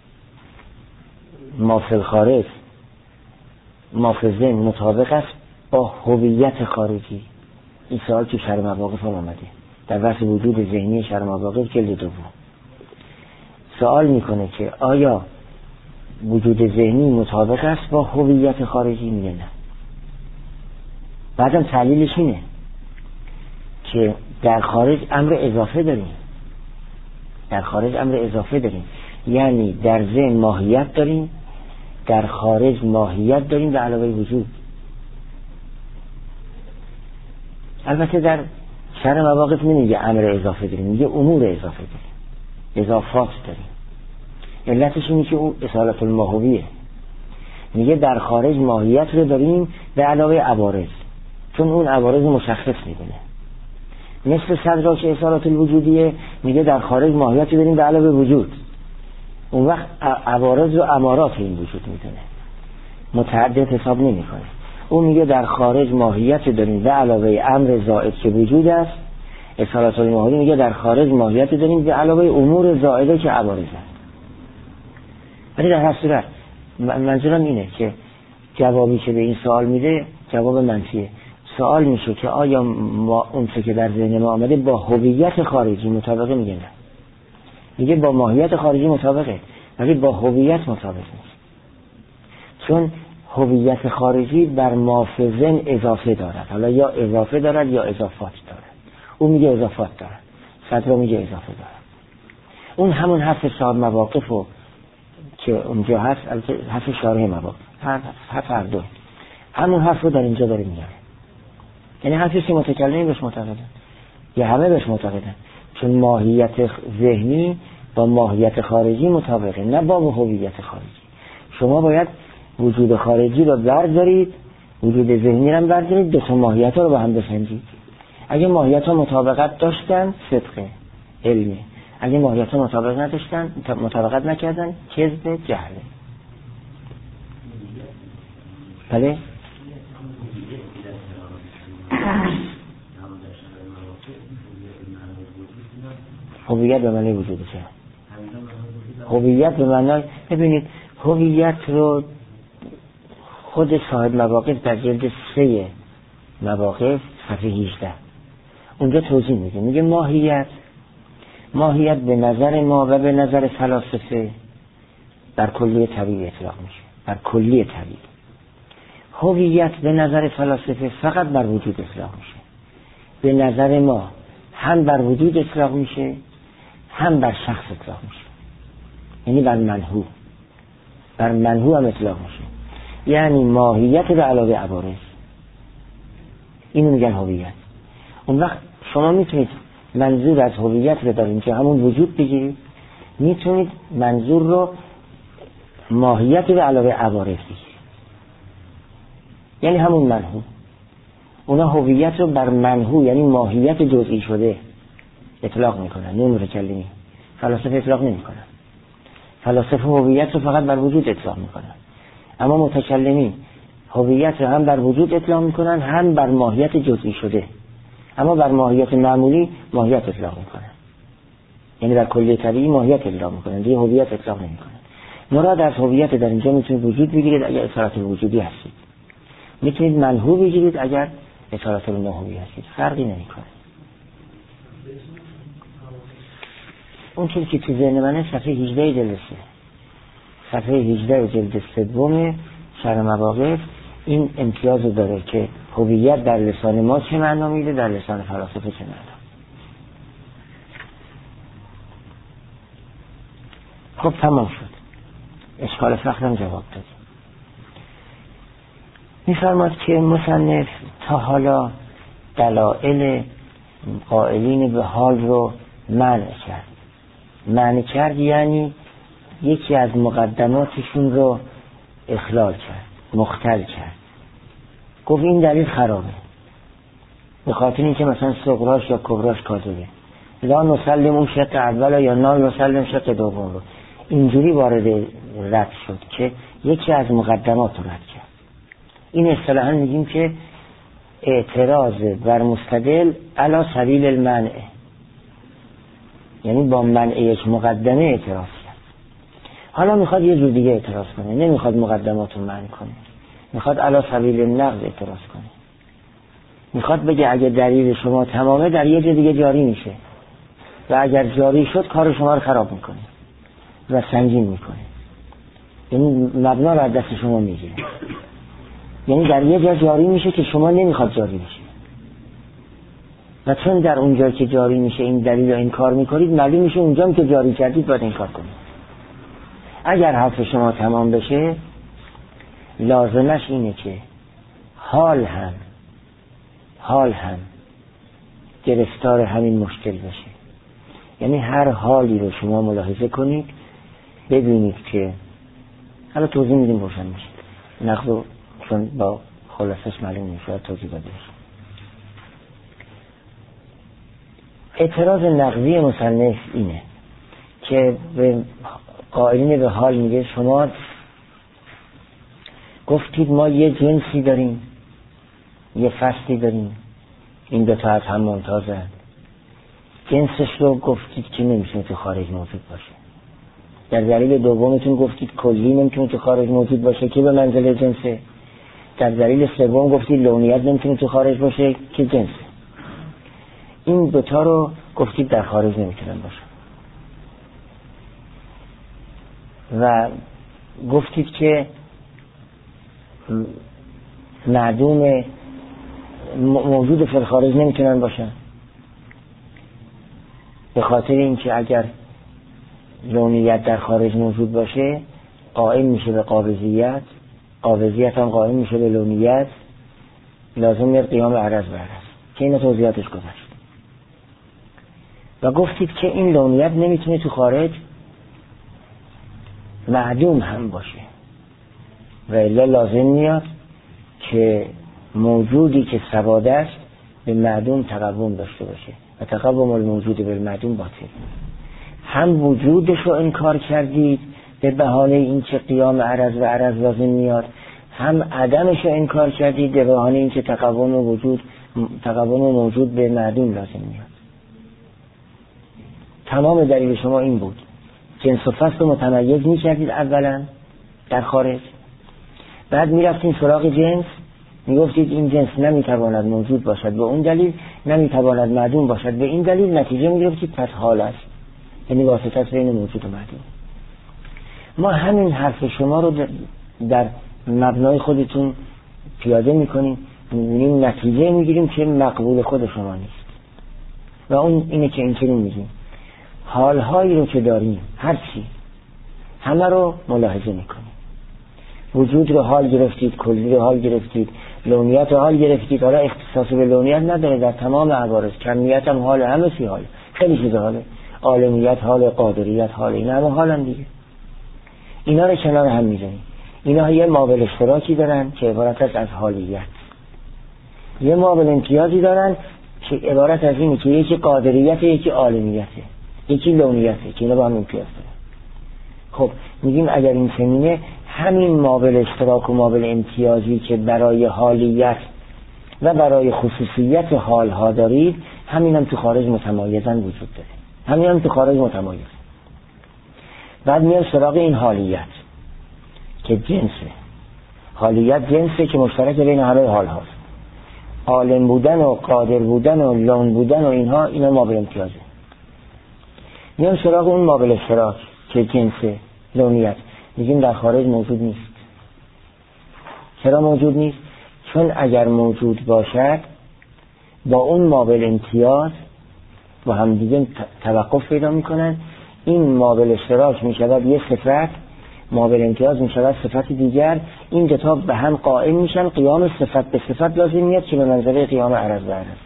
ما فی الخارج ما فی الذهن مطابق است با هویت خارجی. این سوال تو شرح مواقف آمده در بحث وجود ذهنی شرح مواقف جلد دوم. سوال میکنه که آیا وجود ذهنی مطابق است با هویت خارجی؟ میگه نه. بعدم تعلیلش اینه که در خارج امر اضافه داریم، در خارج امر اضافه داریم، یعنی در ذهن ماهیت داریم، در خارج ماهیت داریم به علاوه وجود. البته در شرح مواقف نمیگه امر اضافه داریم، میگه امور اضافه داریم، اضافات داریم. علتش اینه که اون اصالت الماهویه، میگه در خارج ماهیت رو داریم به علاوه عوارض، چون اون عوارض مشخص میدونه. مثل صدرا که اصالت الوجودیه، میگه در خارج ماهیت رو داریم به علاوه وجود، اون وقت عوارض و امارات این وجود میدونه، متعدد حساب نمیکنه. اون میگه در خارج ماهیت داریم به علاوه امر زائد که وجود است. اصالت الماهوی میگه در خارج ماهیت داریم به علاوه امور زائده که عوارض است. ولی در هر صورت منظورم اینه که جوابی که به این سوال میده جواب منفیه. سوال میشه که آیا ما اون چه که در ذهن ما آمده با هویت خارجی مطابقه؟ میگه نه، میگه با ماهیت خارجی مطابقه ولی با هویت مطابق نیست، چون هویت خارجی بر مافزن اضافه دارد. حالا یا اضافه دارد یا اضافات دارد. اون میگه اضافات دارد، صدرا میگه اضافه دارد. اون همون حرف صاحب مواقفو که اونجا هست، البته حرف شارح مواقف، حرف هر دو همون حرف رو در اینجا داره میاره. یعنی حرفی که متکلمی بهش معتقدن یا همه بهش معتقدن، چون ماهیت ذهنی با ماهیت خارجی مطابقه، نه با هویت خارجی. شما باید وجود خارجی رو بردارید، وجود ذهنی رو بردارید، دو تا ماهیت ها رو با هم بسنجید. اگه ماهیت ها مطابقت داشتن صدقه علمی، اگه ماهیت ها مطابقت نداشتن، مطابقت نکردن، کذب جهله. بله هویت به معنی وجود چه؟ هویت به معنی، ببینید هویت رو خود صاحب مواقف در جلد سه مواقف صفحه هجده اونجا توضیح میده، میگه ماهیت ماهیت به نظر ما و به نظر فلاسفه بر کلی طبیعی اطلاق میشه، بر کلی طبیعی. هویت به نظر فلاسفه فقط بر وجود اطلاق میشه. به نظر ما هم بر وجود اطلاق میشه هم بر شخص اطلاق میشه، یعنی بر منهو، بر منهو هم اطلاق میشه، یعنی ماهیت به علاوه عوارض. اینو میگن هویت. اون وقت شما میتونید منظور از هویت رو دارین که همون وجود بگیرید، میتونید منظور رو ماهیت به علاوه عوارض بگیرید، یعنی همون منهو. اونا هویت رو بر منحو یعنی ماهیت جزئی شده اطلاق میکنن، نه متکلمین. فلاسفه اطلاق نمیکنن. فلاسفه هویت رو فقط بر وجود اطلاق میکنن، اما متکلمین هویت رو هم بر وجود اطلاق میکنن هم بر ماهیت جزئی شده، اما بر ماهیت معمولی ماهیت اطلاق میکنن، یعنی بر کلیه طبیعی ماهیت اطلاق میکنن، دیگه هویت اطلاق نمیکنن. مراد از هویت در اینجا میتونید وجود بگیرید اگر اصالت وجودی هستید، میتونید منحو بگیرید اگر اصالت ناحوی هستید، فرقی نمیکنه. اون چیزی که تو ذهن منه صفحه هجده جلسه صفحه هجده جلد سوم شرح مواقف این امتیاز داره که هویت در لسان ما چه معنا میده، در لسان فلاسفه چه معنا. خب تمام شد، اشکال فخرم جواب داد. می‌فرماد که مصنف تا حالا دلائل قائلین به حال رو منع کرد. منع کرد یعنی یکی از مقدماتشون رو اخلال کرد، مختل کرد. گفت این دلیل خرابه، به خاطر اینکه مثلا صغراش یا کبراش کاذبه، لا نسلم اون شق اول یا نا نسلم شق دوم رو. اینجوری وارد رد شد که یکی از مقدمات رو رد کرد. این اصطلاحاً میگیم که اعتراض بر مستدل علی سبیل المنع، یعنی با منع یک مقدمه اعتراض کرد. حالا میخواد یه جور دیگه اعتراض کنه، نمیخواد مقدمات رو منع کنه، میخواد علی سبیل النقض اعتراض کنه. میخواد بگه اگه دلیل شما تمامه در یه جای دیگه جاری میشه و اگر جاری شد کار شما رو خراب میکنه و سنگین میکنه، یعنی مبنا رو از دست شما میگیره. یعنی در یه جا جاری میشه که شما نمیخواد جاری بشه و چون در اونجا که جاری میشه این دلیل رو انکار میکنید، معلوم میشه اونجا که جاری کردید باید انکار کنید. اگر حرف شما تمام بشه لازمش اینه که حال هم حال هم گرفتار همین مشکل بشه. یعنی هر حالی رو شما ملاحظه کنید ببینید که حالا توضیح میدیم روشن میشه، نقض رو چون با خلاصش معلوم میشه توضیح داده بشه. اعتراض نقضی مصنف اینه که به قائلین به حال میگه شما گفتید ما یه جنسی داریم، یه فصلی داریم، این دو تا از هم ممتازن، جنسش رو گفتید که نمیتونه تو خارج موجود باشه. در دلیل دومتون گفتید کلی نمیتونه تو خارج موجود باشه که به منزله جنسه. در دلیل سوم گفتید لونیت نمیتونه تو خارج باشه که جنسه. این دوتا رو گفتید در خارج نمیتونن باشه و گفتید که معدوم موجود فی الخارج نمیتونن باشن به خاطر اینکه اگر لونیت در خارج موجود باشه قائم میشه به قابضیت، قابضیت هم قائم میشه به لونیت، لازم قیام عرض به عرض که این توضیحاتش گذشت. و گفتید که این لونیت نمیتونه تو خارج معدوم هم باشه و الا لازم میاد که موجودی که سواده است به معدوم تقوم داشته باشه و تقوم الموجود به معدوم باطل. هم وجودش رو انکار کردید به بهانه اینکه قیام عرض و عرض لازم میاد، هم عدمش رو انکار کردید به بهانه اینکه تقوم وجود تقوم موجود به معدوم لازم میاد. تمام دلیل شما این بود، جنس و فصل رو متمیز میکردید اولا در خارج، بعد میرفتین سراغ جنس میگفتید این جنس نمیتواند موجود باشد به اون دلیل، نمیتواند معدوم باشد به این دلیل، نتیجه میگرفتید پس حال است، یعنی واسطه است بین موجود و معدوم. ما همین حرف شما رو در مبنای خودتون پیاده میکنیم، میبینیم نتیجه میگیریم که مقبول خود شما نیست و اون اینه که این چنین میگیم حالهایی رو که داریم هر چی همه رو ملاحظه میکنیم. وجود رو حال گرفتید، کلی رو حال گرفتید، لونیت رو حال گرفتید. حالا اختصاص به لونیت نداره، در تمام عوارض. کمیت هم حال، همه چی حال، خیلی چیز حاله، عالمیت حال، قادریت حال، این همه حالن دیگه. اینا رو کنار هم میزنیم. اینا یه مابل اشتراکی دارن که عبارت است از حالیت. یه مابل امتیازی دارن که عبارت از اینه که یکی قادریت، یکی عالمیته، یکی لونیته، که اینا با هم امتیاز دارن. خب میگیم اگر این چنینه، همین مابل اشتراک و مابل امتیازی که برای حالیت و برای خصوصیت حالها دارید، همین هم تو خارج متمایزن وجود داره، همین هم تو خارج متمایز. بعد میان سراغ این حالیت که جنسه. حالیت جنسه که مشترک بین همه حال هاست. عالم بودن و قادر بودن و لون بودن و اینها، اینا مابل امتیازه. میان سراغ اون مابل اشتراک که جنسه، لونیت، میگیم در خارج موجود نیست. چرا موجود نیست؟ چون اگر موجود باشد با اون مابل امتیاز با هم دیگه توقف پیدا میکنن. این مابل اشتراک میشود یه صفت، مابل امتیاز میشود صفت دیگر، این دو تا به هم قائم میشن، قیام صفت به صفت لازم میاد که به منزله قیام عرض به عرض.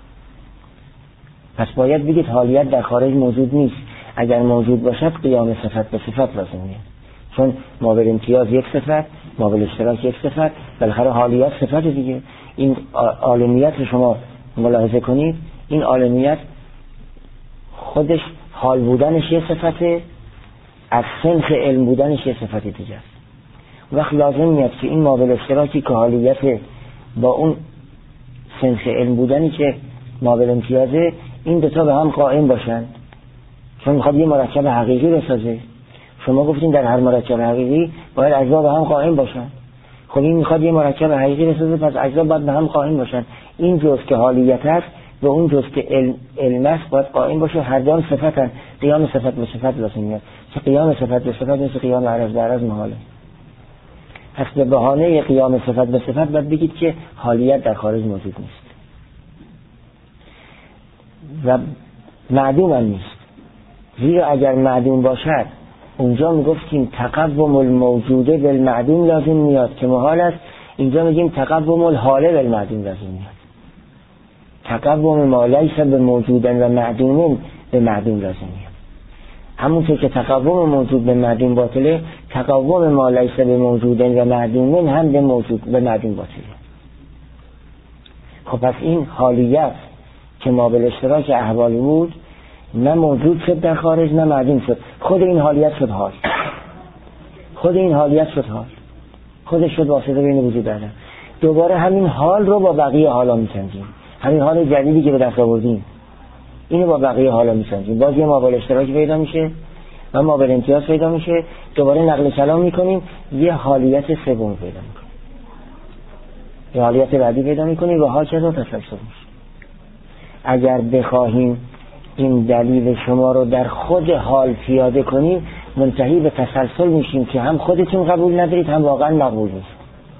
پس باید بگید حالیت در خارج موجود نیست. اگر موجود باشد قیام صفت به صفت لازم میاد، چون مابل امتیاز یک صفت، مابل اشتراک یک صفت، بالاخره حالیت صفت دیگه. این عالمیت رو شما ملاحظه کنید، این عالمیت خودش حال بودنش یه صفته، از سنخ علم بودنش یه صفت دیگه است. وقت لازم میاد که این مابل اشتراکی که حالیت با اون سنخ علم بودنی که مابل امتیازه، این دوتا به هم قائم باشن، چون میخواد یه مرکب حقیقی بسازه. شما گفتین در هر مرکب حقیقی باید اجزا به هم قائم باشن. خب این میخواد یه مرکب حقیقی بسازه، پس اجزا باید به هم قائم باشن. این جزء که حالیت هست و اون جزء که علم, علم است باید قائم باشه. هر دو صفتن، قیام صفت به صفت لازم میاد. که قیام صفت به صفت مثل قیام عرض به عرض محاله. پس به بهانه قیام صفت به صفت باید بگید که حالیت در خارج موجود نیست و معدوم هم نیست. زیرا اگر معدوم باشد، اونجا میگفتیم تقوم الموجوده بالمعدوم لازم میاد که محال است. اینجا میگیم تقوم الحاله بالمعدوم لازم میاد. تقوم ما لیس به موجودن و معدومن به معدوم لازم میاد. همونطور که تقوم موجود به معدوم باطله، تقوم ما لیس به موجودن و معدومن هم به موجود به معدوم باطله. خب پس این حالیت که مابل اشتراک احوال بود، نه موجود شد در خارج نه معدوم شد. خود این حالیت شد حال، خود این حالیت شد حال، خودش شد واسطه بین وجود دارم. دوباره همین حال رو با بقیه حالا میسنجیم، همین حال جدیدی که به دست آوردیم اینو با بقیه حالا میسنجیم. باز یه مابل اشتراکی پیدا میشه و مابل امتیاز پیدا میشه، دوباره نقل کلام میکنیم، یه حالیت سوم پیدا میکنیم، یه حالیت بعدی پیدا میکنیم و حال چطور تسلسل میشه. اگر بخواهیم این دلیل شما رو در خود حال پیاده کنیم، منتهی به تسلسل میشیم که هم خودتون قبول ندارید هم واقعا مقبول نیست.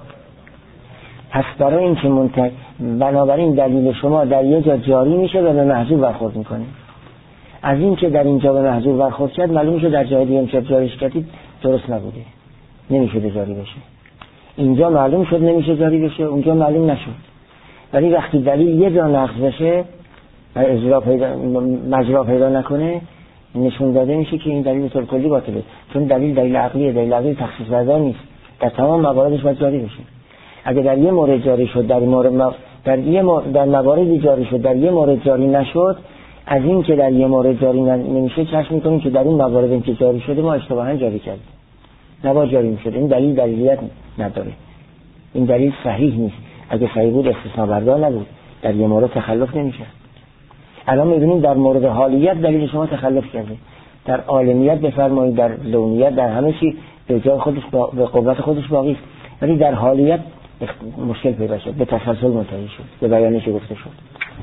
پس برای این که منتهی بنابراین دلیل شما در یه جا جاری میشه و به محذور برخورد میکنه. از این که در اینجا به محذور برخورد کرد، معلوم میشه در جای دیگه که جاریش کردید درست نبوده، نمیشه جاری بشه. اینجا معلوم شد نمیشه جاری بشه، اونجا معلوم نشد. ولی وقتی دلیل یه جا نقض بشه و اجرا پیدا مجرا پیدا نکنه، نشون داده میشه که این دلیل طور کلی باطله. چون دلیل دلیل عقلیه، دلیل عقلی تخصیص بردار نیست، در تمام مواردش باید جاری بشه. اگه در یه مورد جاری شد، در مورد در یه مورد در مواردی جاری شد، در یه مورد جاری نشد، از این که در یه مورد جاری نمیشه چشم میکنیم که در این مواردی که جاری شده ما اشتباها جاری کردیم، نباید جاری میشد. این دلیل دلیلیت نداره، این دلیل صحیح نیست. اگه صحیح بود استثناء بردار نبود، در یه مورد تخلف نمیشه. الان میبینیم در مورد حالیت دلیل شما تخلف کرده، در عالمیت بفرمایید، در لونیت، در همه چی به جای خودش با... به قوت خودش باقی است، ولی در حالیت مشکل پیدا شد، به تسلسل منتهی شد، به بیانش گفته شد.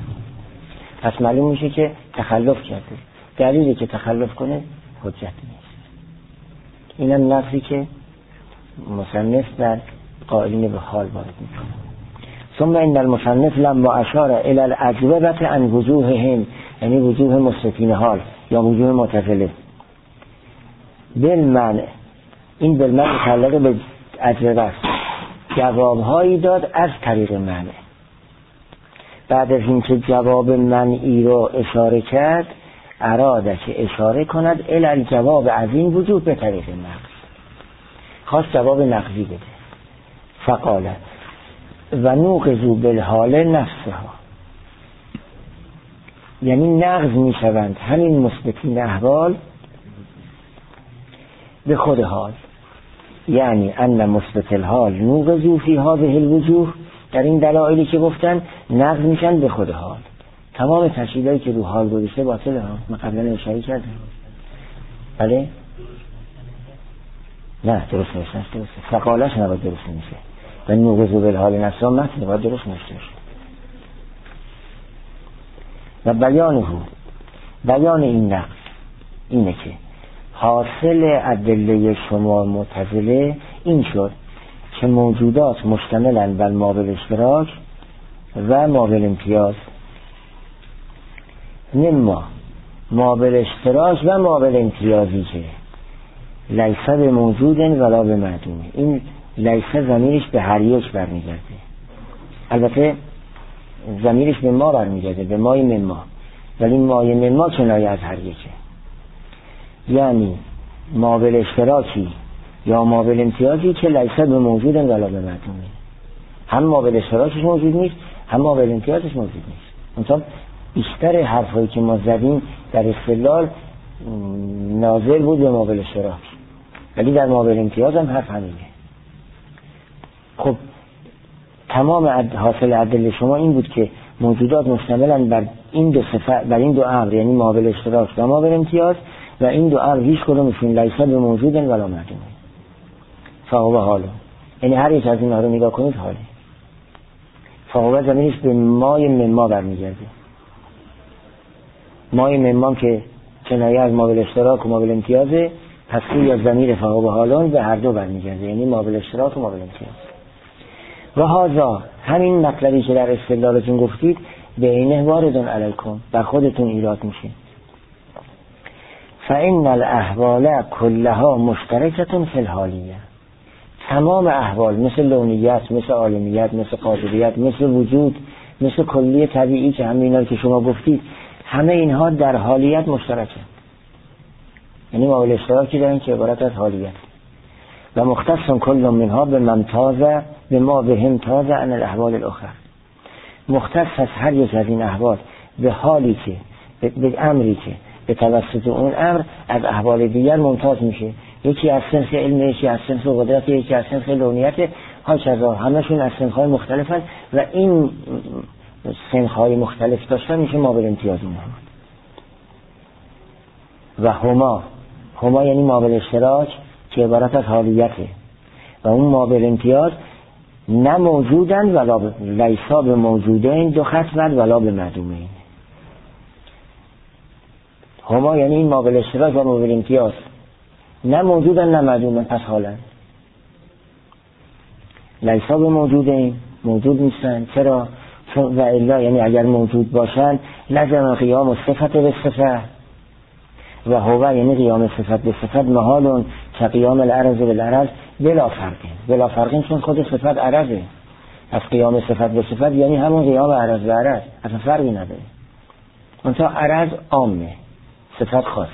پس معلوم میشه که تخلف کرده. دلیلی که تخلف کنه حجت نیست. اینم نقصی که مصنف در قائلین به حال وارد میکنه. ثم ان المصنف لما اشار الى الاجوبه عن وجوههم، یعنی وجوه مستقیم حال یا وجوه متصله بالمعنى، این بالمعنى متعلق به اجوبه است، جوابهایی داد از طریق معنی. بعد از اینکه جواب منعی رو اشاره کرد، اراده که اشاره کند الی الجواب از این وجود به طریق نقض، خواست جواب نقضی بده. فقاله، و نوقظوا بالحال نفسها، یعنی نقض می شوند همین مثبتین احوال به خود حال، یعنی ان مثبت الحال نوقظوا فی هذه الوجوه، در این دلایلی که گفتن نقض میشن به خود حال. تمام تشریحایی که رو حال گذاشته باطله ها، من قبلا اشاره کردم. بله؟ نه درست نیست، درست فقالش نباید درست میشه و نوقظوا بالحال نفسها متن باید درست نشته باشه. و بیانه بیان این نقض اینه که حاصل ادله شما معتزله این شد که موجودات مشتملن بر مابل اشتراک و مابل امتیاز، نما مابل اشتراک و مابل امتیازی که لیسه به موجودن ولا به معدومه. این لیسه ضمیرش به هر یک برمیگرده، البته ضمیرش به ما برمیگرده، به مای مما، ولی مای مما کنایه از هر یکه، یعنی مابل اشتراکی یا مابل امتیازی که لیسه به موجودن ولا به معدومه، هم مابل اشتراکش موجود نیست هم مابل امتیازش موجود نیست. مثلا بیشتر حرفایی که ما زدیم در استدلال ناظر بود به مابل اشتراک، ولی در مابل امتیاز هم حرف همینه. خب تمام حاصل ادله شما این بود که موجودات مشتملن بر این دو صفت، بر این دو امر، یعنی مابل اشتراک و مابل امتیاز، و این دو امر هیچ کدومشون لیسه به موجودن ولا معدومه. فهو حاله، یعنی هر یک از اینها رو نگاه کنید حاله. فهو ضمیرش به مای مما برمیگرده، مای مما که کنایه از مابل اشتراک و مابل امتیازه، پس یا ضمیر فهو حالون به هر دو برمیگرده، یعنی مابل اشتراک و مابل امتیاز. و هذا همین مطلبی که در استدلالتون گفتید به عینه واردون علیکم، بر خودتون ایراد میشه. فإن الاحوال كلها مشترکة فی الحالیه، تمام احوال مثل لونیت، مثل عالمیت، مثل قادریت، مثل وجود، مثل کلی طبیعی که همه اینا که شما گفتید، همه اینها در حالیت مشترکه، یعنی مابل اشتراکی دارن که عبارت از حالیت. و مختص کل منها به ممتازه به ما به هم تازه عن الاحوال الاخر، مختص از هر یک از این احوال به حالی که به, به امری که به توسط اون امر از احوال دیگر ممتاز میشه، یکی از سنخ علم، یکی از سنخ قدرت، یکی از سنخ لونیت، هاکذا همشون از سنخ های مختلفن و این سنخ های مختلف داشتن میشه مابل امتیاز اونها. و هما هما یعنی مابل اشتراک که عبارت از حالیته، و اون مابل امتیاز نه موجودن ولا لیسا به موجودین دو خط بعد ولا به معدومین. هما یعنی این مابل اشتراک و مابل امتیاز نه موجودن نه معدومن، پس حالا لیسا به موجودین موجود نیستن. چرا؟ و الا یعنی اگر موجود باشن لازم قیام صفت به صفت، و هو یعنی قیام صفت به صفت محالون که قیام العرض بالعرض بلا فرقه، بلا فرقه چون خود صفت عرضه، از قیام صفت به صفت یعنی همون قیام عرض به عرض، اصلا فرقی نداره. منتها عرض عامه، صفت خاصه،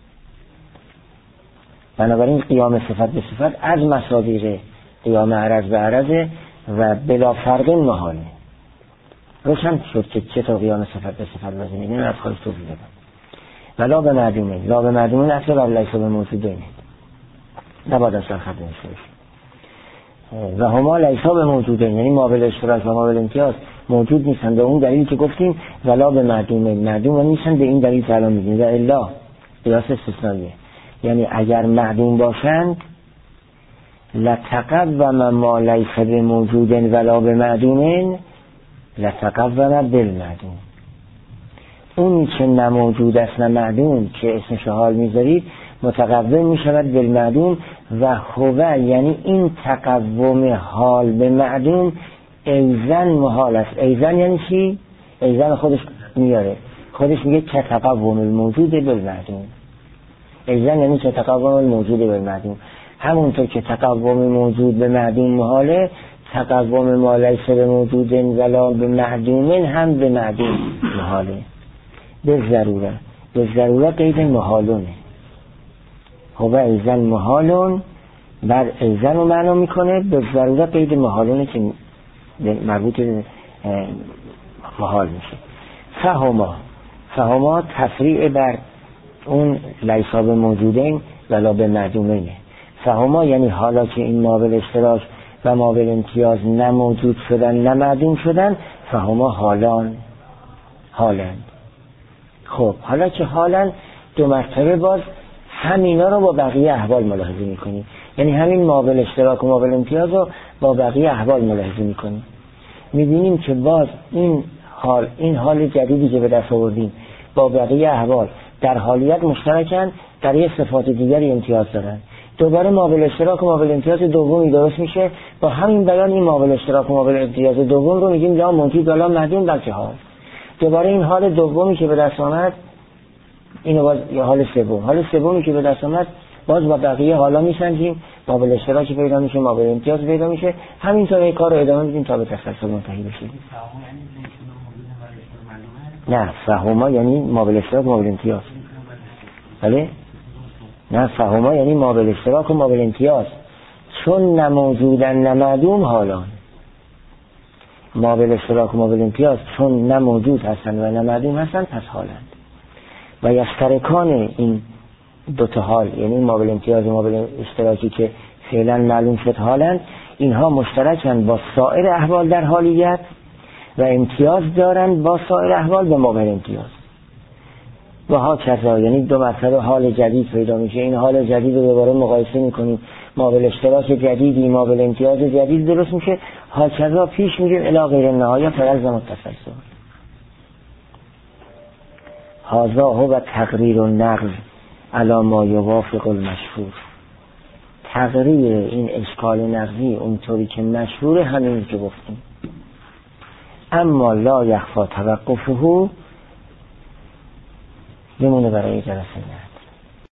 بنابراین قیام صفت به صفت از مصادیق قیام عرض به عرضه و بلا فرقه محاله. روشن شد که چه تا قیام صفت به صفت لازمه، این از خالص توضیح دادم. ولا به معدومه، لا به معدومه اصلا بر لیسا به موجودینه، نباید اصلا خط نشته باشه. و هما لیسا به موجودین یعنی مابل اشتراک و مابل امتیاز موجود نیستن، به اون دلیلی که گفتیم ولا به معدومه، معدومه نیستن به این دلیل که الان میگیم. و الا قیاس استثنائیه، یعنی اگر معدوم باشند لتقوم ما لیس به موجودن ولا به معدومن لتقوم بالمعدوم، اون که نموجود است نه معدوم که اسمش حال میذارید متقوم میشود بالمعدوم. و هو یعنی این تقوم حال به معدوم ایزن محال است. ایزن یعنی چی؟ ایزن خودش میاره، خودش میگه که تقوم الموجود بالمعدوم. ایزن یعنی که تقوم الموجود بالمعدوم، همونطور که تقوم موجود به معدوم محاله، تقوم ما لیس به موجود ولا به معدوم هم به معدوم محاله. به ضروره، به ضروره قید محالونه. هو ایزن محالون بر ایزن رو معنا میکنه، به ضروره قید محالونه که مربوط به حال میشه. فهما فهما تفریع بر اون لیسا به موجودین ولا به معدومینه. فهما یعنی حالا که این ما بالاشتراک و ما بالامتیاز نه موجود شدن نه معدوم شدن، فهما حالان حالند. خب حالا که حالند دو مرتبه باز همینا رو با بقیه احوال ملاحظه میکنیم، یعنی همین ما بالاشتراک و ما بالامتیاز رو با بقیه احوال ملاحظه میکنیم. میبینیم که باز این حال این حال جدیدی که به دست آوردیم با بقیه احوال در حالیت مشترکن، در یه صفات دیگری امتیاز دارن. دوباره ما بالاشتراک و ما بالامتیاز دومی درست میشه، با همین بیان این ما بالاشتراک و ما بالامتیاز دوم رو میگیم لا موجود ولا معدوم بلکه حال. دوباره این حال دومی که به دست آمد اینو باز یه حال سوم، حال سومی که به دست آمد باز با بقیه حالا میسنجیم، ما بالاشتراک پیدا میشه، ما بالامتیاز پیدا میشه، همینطور این کار رو ادامه میدیم تا به تسلسل منتهی بشیم. نه فهما یعنی ما بالاشتراک و ما بالامتیاز. بله؟ نه فهما یعنی ما بالاشتراک و ما بالامتیاز، چون نموجودن نمعدوم حالان. ما بالاشتراک و ما بالامتیاز چون نموجود هستن و نمعدوم هستن پس حالند. و یشترکان این دوتا حال، یعنی ما بالامتیاز و ما بالاشتراکی که فعلا معلوم شد حالند، اینها مشترکن با سایر احوال در حالیت و امتیاز دارن با سایر احوال به ما بالامتیاز. و ها کذا، یعنی دو مرتبه حال جدید پیدا میشه، این حال جدید رو دوباره مقایسه میکنیم، ما بالاشتراک جدیدی ما بالامتیاز جدید درست میشه، ها کذا پیش میریم الی غیر النهایه فلزم التسلسل. هذا هو تقریر النقل علی ما یوافق المشهور. تقریر این اشکال نقلی اونطوری که مشهور همین که گفتیم. اما لا یخفا توقفه بمونه برای جلسه نه.